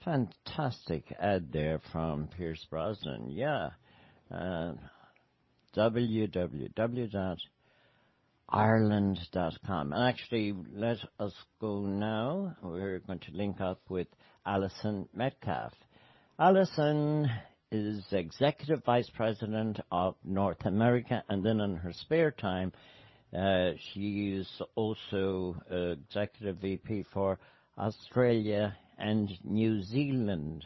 fantastic ad there from Pierce Brosnan. Yeah. www.ireland.com. And actually, let us go now. We're going to link up with Alison Metcalf. Alison is Executive Vice President of North America, and then in her spare time, she is also Executive VP for Australia and New Zealand.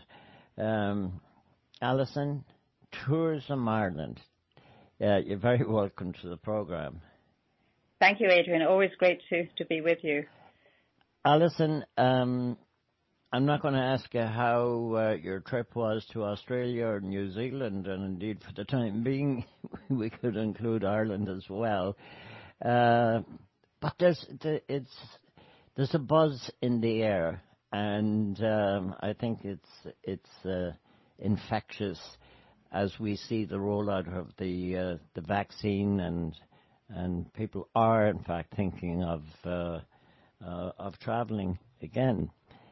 Alison, Tourism Ireland. You're very welcome to the program. Thank you, Adrian. Always great to be with you. Alison, I'm not going to ask you how your trip was to Australia or New Zealand, and indeed for the time being we could include Ireland as well. But there's a buzz in the air, and I think it's infectious as we see the rollout of the vaccine, and people are in fact thinking of traveling again.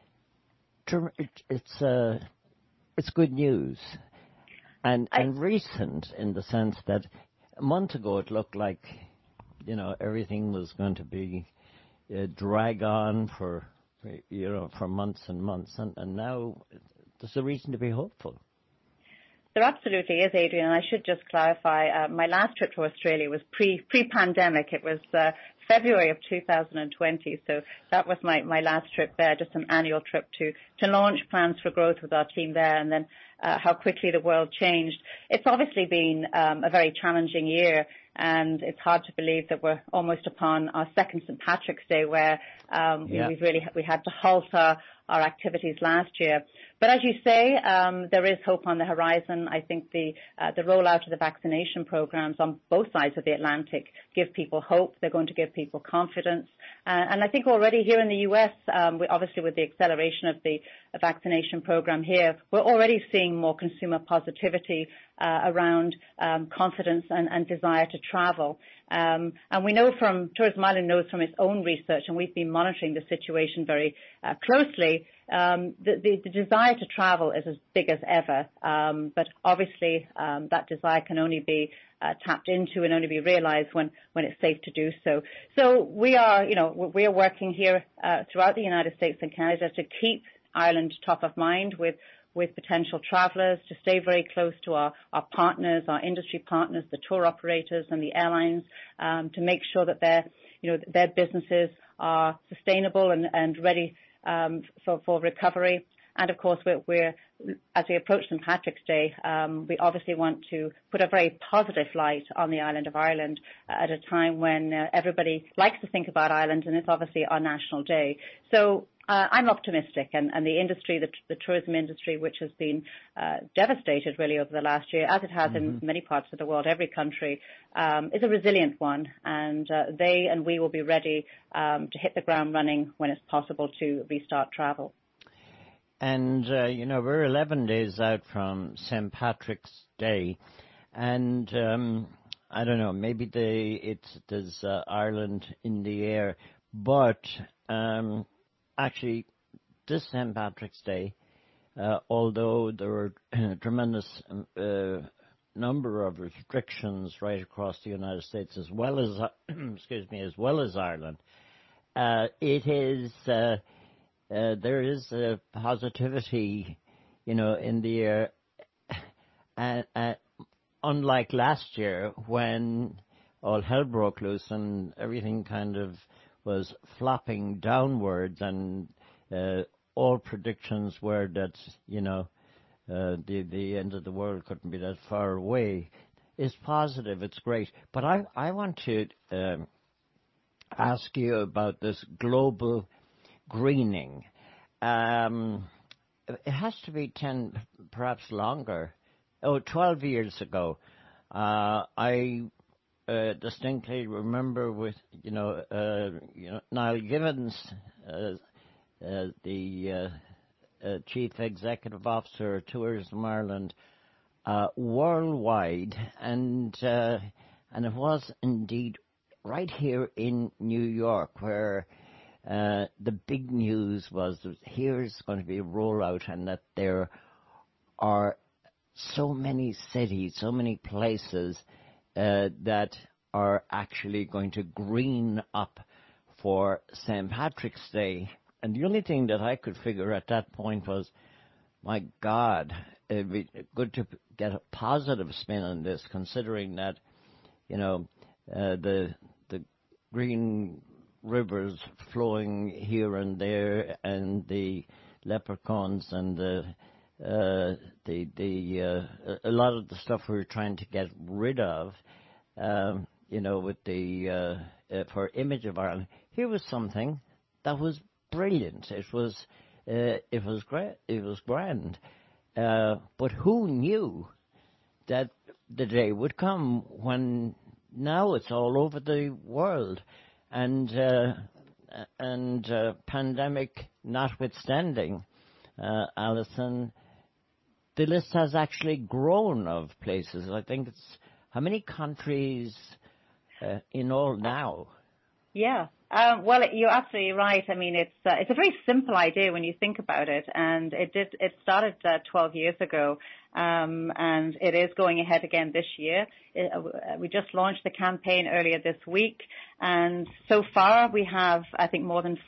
It's good news, and recent in the sense that a month ago it looked like everything was going to be drag on for months and months, and now there's a reason to be hopeful. There absolutely is, Adrian. And I should just clarify, my last trip to Australia was pre-pandemic. It was February of 2020. So that was my last trip there, just an annual trip to launch plans for growth with our team there, and then how quickly the world changed. It's obviously been a very challenging year, and it's hard to believe that we're almost upon our second St. Patrick's Day, where we had to halt our activities last year. But as you say, there is hope on the horizon. I think the rollout of the vaccination programs on both sides of the Atlantic give people hope. They're going to give people confidence. And I think already here in the U.S., obviously with the acceleration of the vaccination program here, we're already seeing more consumer positivity around confidence and desire to travel. And we know Tourism Ireland knows from its own research, and we've been monitoring the situation very closely, the desire to travel is as big as ever. But obviously that desire can only be tapped into and only be realized when it's safe to do so. So we are working here throughout the United States and Canada to keep Ireland top of mind with potential travellers, to stay very close to our partners, our industry partners, the tour operators and the airlines, to make sure that their businesses are sustainable and ready for recovery. And of course, as we approach St. Patrick's Day, we obviously want to put a very positive light on the island of Ireland at a time when everybody likes to think about Ireland, and it's obviously our national day. So I'm optimistic, and the industry, the tourism industry, which has been devastated really over the last year, as it has in many parts of the world, every country, is a resilient one, and they and we will be ready to hit the ground running when it's possible to restart travel. And, we're 11 days out from St. Patrick's Day, and I don't know, maybe there's Ireland in the air, but actually this St. Patrick's Day, although there were a tremendous number of restrictions right across the United States as well as, as well as Ireland, it is... there is a positivity, in the air, unlike last year when all hell broke loose and everything kind of was flopping downwards, and all predictions were that, the end of the world couldn't be that far away. It's positive, it's great. But I want to ask you about this global greening. It has to be 10, perhaps longer. 12 years ago, I distinctly remember with Niall Gibbons, the Chief Executive Officer of Tourism Ireland, worldwide, and it was indeed right here in New York where the big news was that here's going to be a rollout, and that there are so many cities, so many places that are actually going to green up for St. Patrick's Day. And the only thing that I could figure at that point was, my God, it'd be good to get a positive spin on this, considering that, the green rivers flowing here and there, and the leprechauns, and a lot of the stuff we were trying to get rid of, with the for Image of Ireland. Here was something that was brilliant. It was great. It was grand. But who knew that the day would come when now it's all over the world, and pandemic notwithstanding, Alison, the list has actually grown of places. I think it's how many countries in all now? Yeah. Well, you're absolutely right. I mean, it's a very simple idea when you think about it, and it started 12 years ago, and it is going ahead again this year. We just launched the campaign earlier this week, and so far we have, I think, more than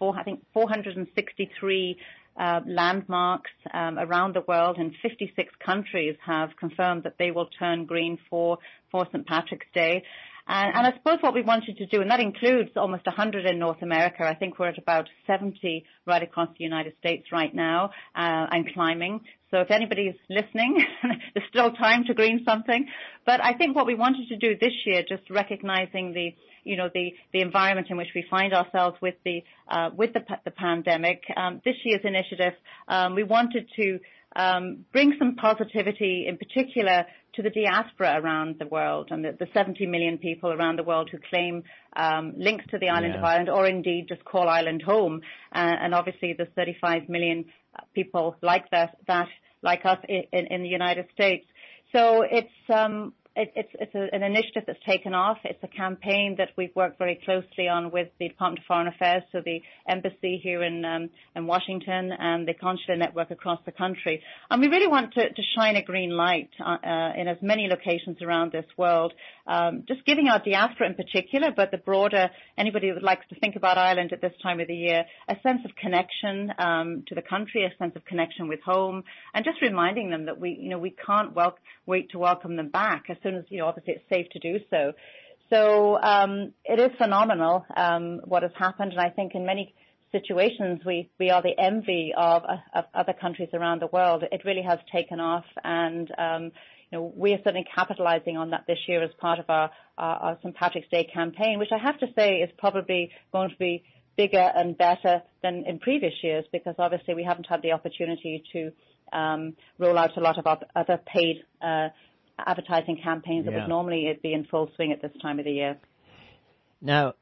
463 landmarks around the world, and 56 countries have confirmed that they will turn green for St. Patrick's Day. And I suppose what we wanted to do, and that includes almost 100 in North America. I think we're at about 70 right across the United States right now, and climbing. So if anybody's listening, there's still time to green something. But I think what we wanted to do this year, just recognizing the environment in which we find ourselves with the pandemic, this year's initiative, we wanted to bring some positivity, in particular, to the diaspora around the world, and the 70 million people around the world who claim links to the island of Ireland, or indeed just call Ireland home. And obviously there's 35 million people like that like us in the United States. So it's an initiative that's taken off. It's a campaign that we've worked very closely on with the Department of Foreign Affairs, so the embassy here in Washington, and the consular network across the country. And we really want to shine a green light in as many locations around this world, just giving our diaspora in particular, but the broader, anybody who likes to think about Ireland at this time of the year, a sense of connection to the country, a sense of connection with home, and just reminding them that we can't wait to welcome them back as soon as, obviously it's safe to do so. So it is phenomenal what has happened, and I think in many situations we are the envy of other countries around the world. It really has taken off, and we are certainly capitalizing on that this year as part of our St. Patrick's Day campaign, which I have to say is probably going to be bigger and better than in previous years, because obviously we haven't had the opportunity to roll out a lot of other paid advertising campaigns that would normally be in full swing at this time of the year. Now,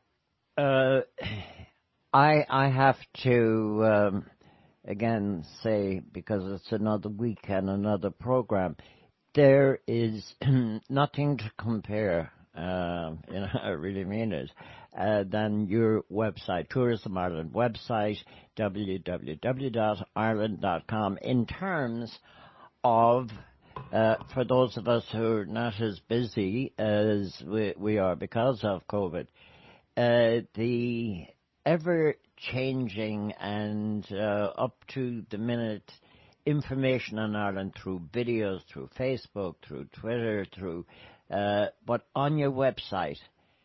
I have to again say, because it's another week and another program, there is nothing to compare, I really mean it, than your website, Tourism Ireland website, www.ireland.com, in terms of, for those of us who are not as busy as we are because of COVID, the ever-changing and up-to-the-minute information on Ireland through videos, through Facebook, through Twitter, but on your website,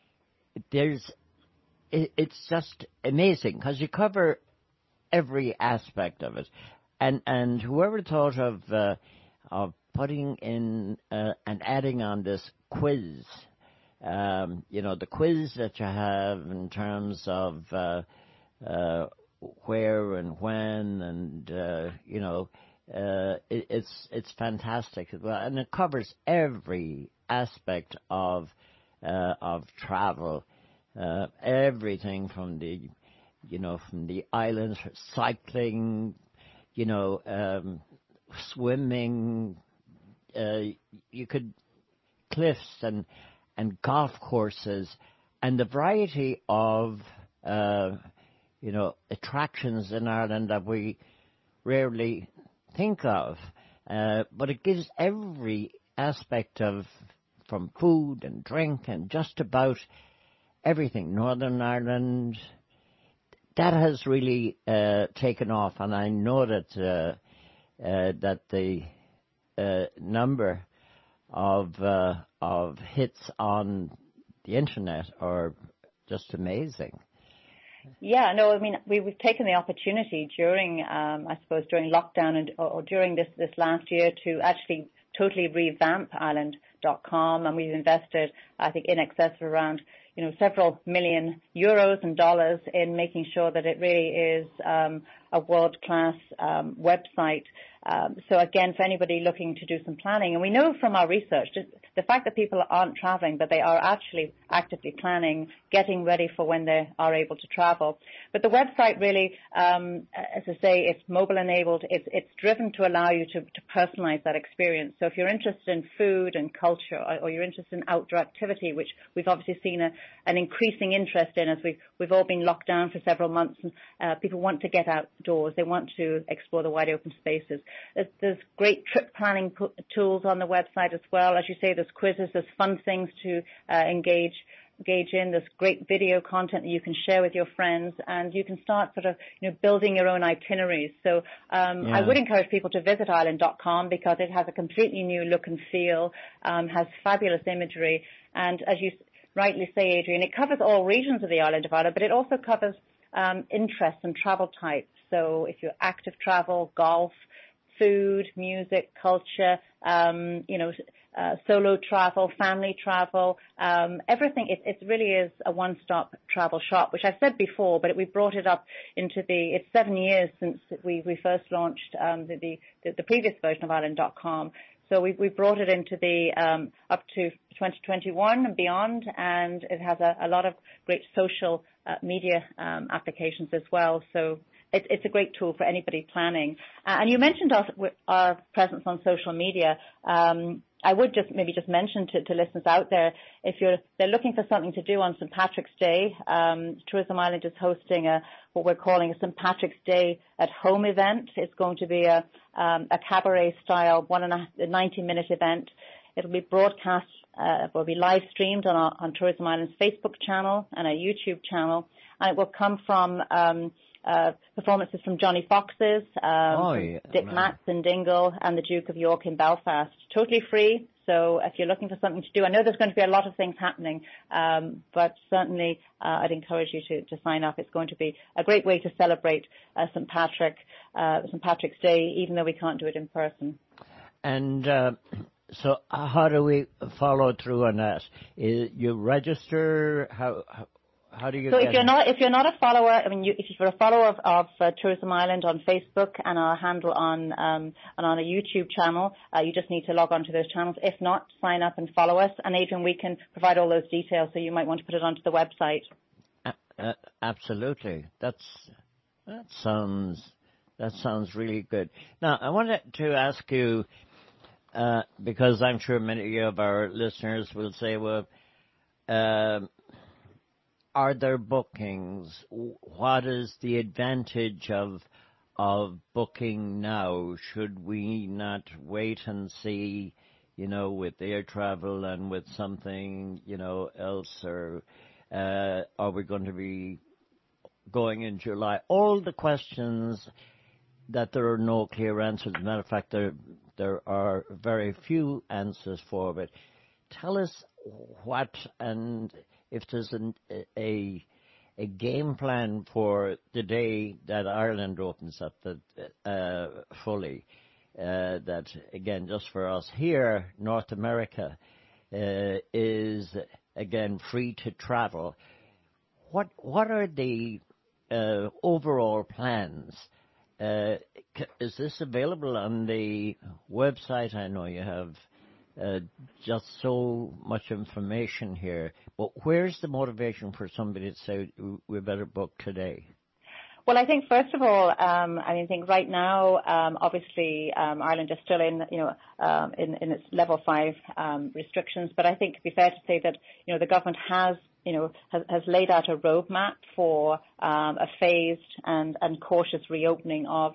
it's just amazing, because you cover every aspect of it, and whoever thought of putting in and adding on this quiz, the quiz that you have in terms of where and when, and it's fantastic as well, and it covers every aspect of travel, everything from the islands, cycling, swimming, cliffs and golf courses, and the variety of attractions in Ireland that we rarely think of. But it gives every aspect from food and drink and just about everything. Northern Ireland, that has really taken off, and I know that the number of hits on the internet are just amazing. Yeah, no, I mean, we've taken the opportunity during, during lockdown or during this last year to actually totally revamp Ireland.com, and we've invested, I think, in excess of around, several million euros and dollars in making sure that it really is a world-class website. So again, for anybody looking to do some planning, and we know from our research, the fact that people aren't traveling, but they are actually actively planning, getting ready for when they are able to travel. But the website really, as I say, it's mobile enabled. It's driven to allow you to personalize that experience. So if you're interested in food and culture, or you're interested in outdoor activity, which we've obviously seen an increasing interest in as we've all been locked down for several months, and people want to get outdoors. They want to explore the wide open spaces. There's great trip planning tools on the website as well. As you say, there's quizzes, there's fun things to engage in. There's great video content that you can share with your friends, and you can start sort of building your own itineraries. So I would encourage people to visit Ireland.com because it has a completely new look and feel, has fabulous imagery, and as you rightly say, Adrian, it covers all regions of the island of Ireland, but it also covers interests and travel types. So if you're active travel, golf, food, music, culture, solo travel, family travel, everything. It really is a one-stop travel shop, which I've said before, but we brought it up into it's 7 years since we first launched the previous version of Ireland.com. So we brought it into up to 2021 and beyond, and it has a lot of great social media applications as well. So it's a great tool for anybody planning. And you mentioned our presence on social media. I would just mention to listeners out there, if they're looking for something to do on St. Patrick's Day, Tourism Ireland is hosting what we're calling a St. Patrick's Day at Home event. It's going to be a cabaret style 90-minute event. It'll be broadcast, will be live streamed on Tourism Ireland's Facebook channel and a YouTube channel, and it will come from performances from Johnny Foxes, Dick Matz in Dingle, and the Duke of York in Belfast. Totally free. So if you're looking for something to do, I know there's going to be a lot of things happening, but certainly I'd encourage you to sign up. It's going to be a great way to celebrate St. Patrick's Day, even though we can't do it in person. And so how do we follow through on that? You register? How do you? So if you're not a follower, if you're a follower of Tourism Ireland on Facebook and our handle on a YouTube channel, you just need to log on to those channels. If not, sign up and follow us, and Adrian, we can provide all those details. So you might want to put it onto the website. Absolutely, that sounds really good. Now, I wanted to ask you because I'm sure many of our listeners will say, well. Are there bookings? What is the advantage of booking now? Should we not wait and see, with air travel and with something, else, or are we going to be going in July? All the questions that there are no clear answers. As a matter of fact, there are very few answers for, but tell us what and if there's a game plan for the day that Ireland opens up fully, that again, just for us here, North America, is again free to travel. What are the overall plans? Is this available on the website? I know you have just so much information here, but where's the motivation for somebody to say we better book today? Well, I think first of all, I think right now, obviously, Ireland is still in its level 5 restrictions. But I think it'd be fair to say that the government has laid out a roadmap for a phased and cautious reopening of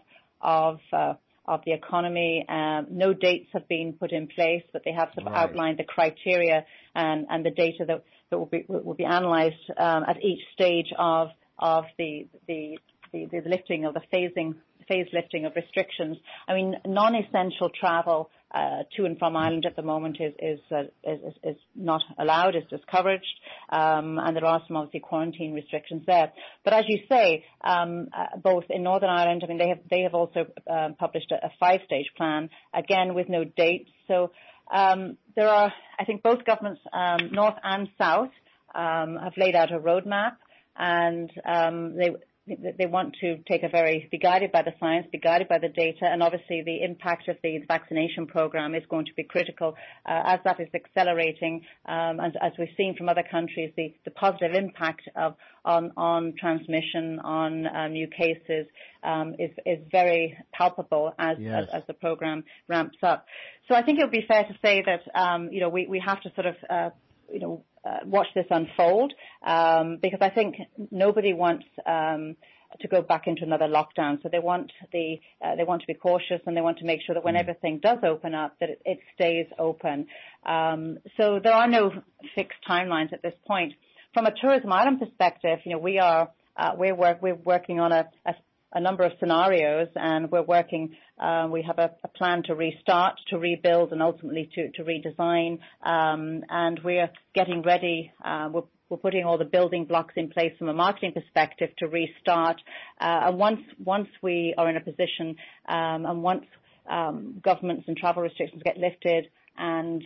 the economy. No dates have been put in place, but they have sort of outlined the criteria and the data that will be analysed at each stage of the lifting of the phase lifting of restrictions. I mean, non-essential travel to and from Ireland at the moment is not allowed, is discouraged, and there are some obviously quarantine restrictions there. But as you say, both in Northern Ireland, I mean, they have also published a 5-stage plan, again with no dates. So there are, I think, both governments, North and South, have laid out a roadmap, and they want to be guided by the science, be guided by the data, and obviously the impact of the vaccination program is going to be critical as that is accelerating. And as we've seen from other countries, the positive impact on transmission, on new cases, is very palpable as the program ramps up. So I think it would be fair to say that we have to sort of watch this unfold, because I think nobody wants to go back into another lockdown. So they want to be cautious, and they want to make sure that when everything does open up, that it stays open. So there are no fixed timelines at this point. From a Tourism Ireland perspective, we're working on a number of scenarios, and we have a plan to restart, to rebuild, and ultimately to redesign. And we're getting ready. We're putting all the building blocks in place from a marketing perspective to restart. And once we are in a position, and once governments and travel restrictions get lifted, and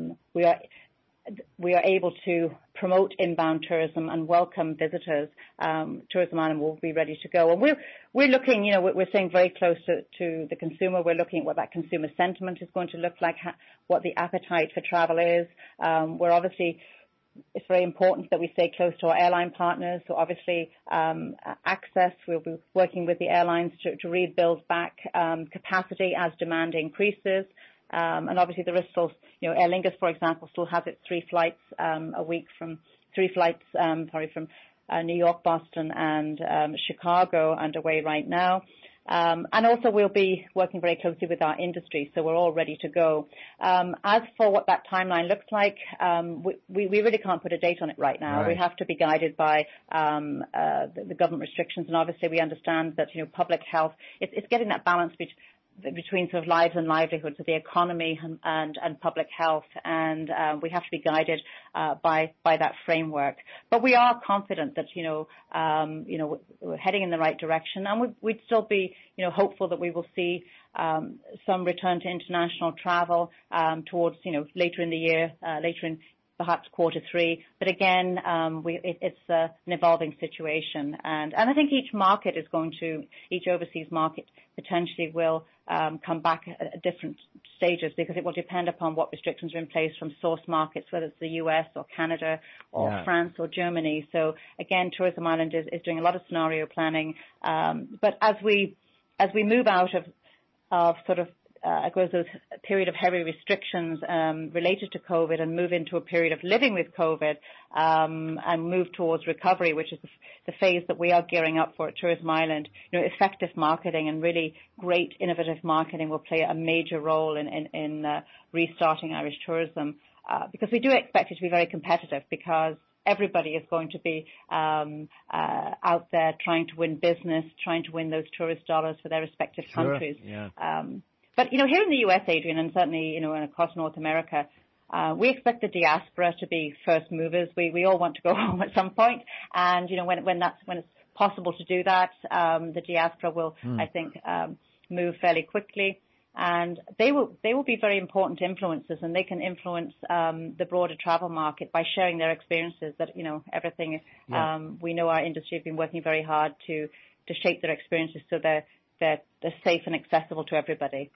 we are able to promote inbound tourism and welcome visitors, Tourism Ireland will be ready to go. And we're looking, we're staying very close to the consumer. We're looking at what that consumer sentiment is going to look like, what the appetite for travel is. It's very important that we stay close to our airline partners. So obviously, access, we'll be working with the airlines to rebuild back capacity as demand increases. And obviously there is still, Aer Lingus, for example, still has its 3 flights a week from New York, Boston, and Chicago underway right now. And also we'll be working very closely with our industry, so we're all ready to go. As for what that timeline looks like, we really can't put a date on it right now. Right. We have to be guided by the government restrictions, and obviously we understand that public health, it's getting that balance between sort of lives and livelihoods of the economy and public health, and we have to be guided by that framework. But we are confident that we're heading in the right direction, and we'd still be hopeful that we will see some return to international travel towards later in the year, later in perhaps quarter 3. But again, it's an evolving situation, and I think each overseas market potentially will come back at different stages, because it will depend upon what restrictions are in place from source markets, whether it's the US or Canada or France or Germany. So again, Tourism Ireland is doing a lot of scenario planning. But as we move out of sort of I suppose a period of heavy restrictions related to COVID, and move into a period of living with COVID, and move towards recovery, which is the phase that we are gearing up for at Tourism Ireland. Effective marketing and really great innovative marketing will play a major role in restarting Irish tourism, because we do expect it to be very competitive, because everybody is going to be out there trying to win business, trying to win those tourist dollars for their respective countries. Sure, yeah. But, here in the US, Adrian, and certainly, and across North America, we expect the diaspora to be first movers. We all want to go home at some point. And, when it's possible to do that, the diaspora will, I think, move fairly quickly. And they will be very important influencers, and they can influence the broader travel market by sharing their experiences. That, everything, we know our industry have been working very hard to shape their experiences so they're safe and accessible to everybody.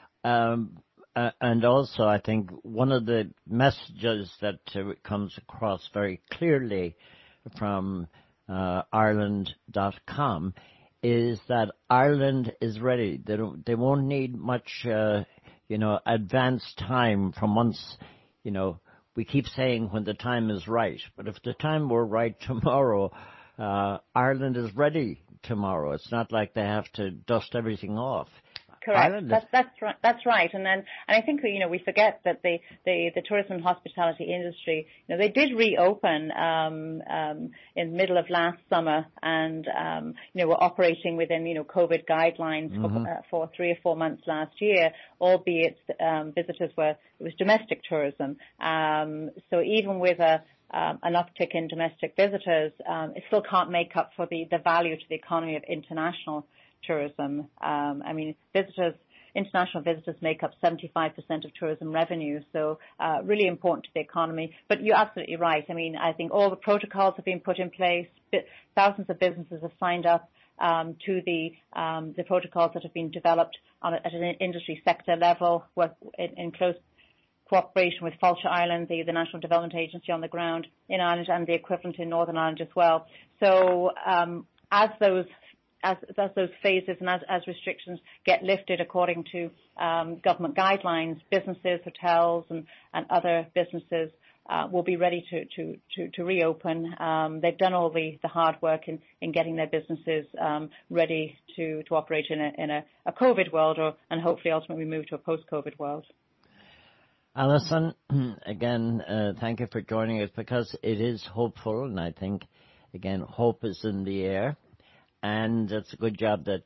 And also, I think one of the messages that comes across very clearly from Ireland.com is that Ireland is ready. They won't need much, advance time from once, we keep saying when the time is right. But if the time were right tomorrow, Ireland is ready tomorrow. It's not like they have to dust everything off. Correct. That's right. And I think we forget that the tourism and hospitality industry, they did reopen in the middle of last summer, and were operating within COVID guidelines for 3 or 4 months last year, albeit it was domestic tourism. So even with an uptick in domestic visitors, it still can't make up for the value to the economy of international tourism. International visitors make up 75% of tourism revenue, so really important to the economy. But you're absolutely right. I think all the protocols have been put in place. Thousands of businesses have signed up to the protocols that have been developed at an industry sector level, in close cooperation with Fáilte Ireland, the National Development Agency on the ground in Ireland, and the equivalent in Northern Ireland as well. So as those phases and as restrictions get lifted according to government guidelines, businesses, hotels and other businesses will be ready to reopen. They've done all the hard work in getting their businesses ready to operate in a COVID world, and hopefully ultimately move to a post-COVID world. Alison, again, thank you for joining us, because it is hopeful, and I think, again, hope is in the air. And it's a good job that,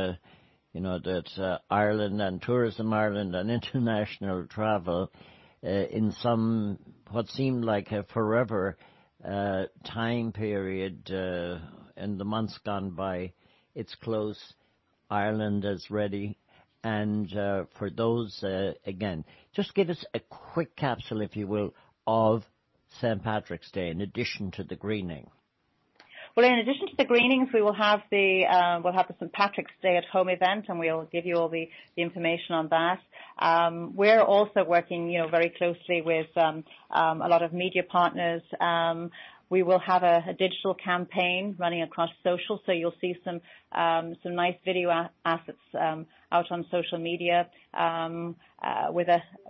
Ireland and Tourism Ireland and international travel in what seemed like a forever time period in the months gone by, it's close. Ireland is ready. And for those, again, just give us a quick capsule, if you will, of St. Patrick's Day in addition to the greening. Well, in addition to the greenings, we will have the St. Patrick's Day at Home event, and we'll give you all the information on that. We're also working, very closely with a lot of media partners. We will have a digital campaign running across social, so you'll see some nice video assets out on social media with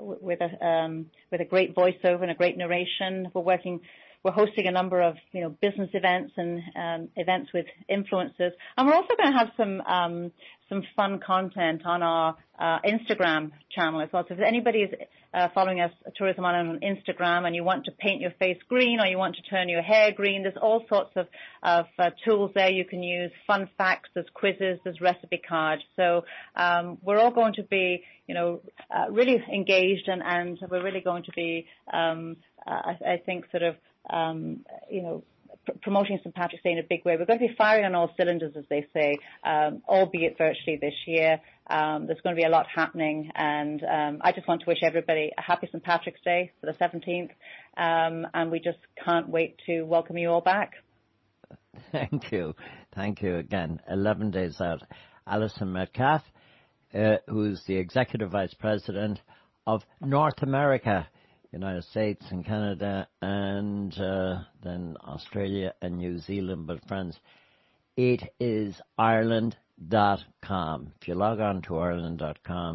a great voiceover and a great narration. We're hosting a number of, business events and events with influencers, and we're also going to have some fun content on our Instagram channel as well. So if anybody is following us, Tourism Ireland, on Instagram, and you want to paint your face green or you want to turn your hair green, there's all sorts of tools there you can use. Fun facts, there's quizzes, there's recipe cards. So we're all going to be, really engaged, and we're really going to be, I think, sort of, promoting St. Patrick's Day in a big way. We're going to be firing on all cylinders, as they say, albeit virtually this year. There's going to be a lot happening, and I just want to wish everybody a happy St. Patrick's Day for the 17th, and we just can't wait to welcome you all back. Thank you. Thank you again. 11 days out. Alison Metcalfe, who's the Executive Vice President of North America, United States and Canada, and then Australia and New Zealand. But friends, it is Ireland.com. If you log on to Ireland.com,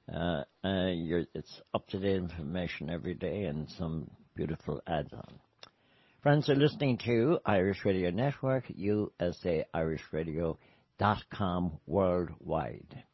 it's up-to-date information every day and some beautiful ads on. Friends are listening to Irish Radio Network, USAIrishradio.com worldwide.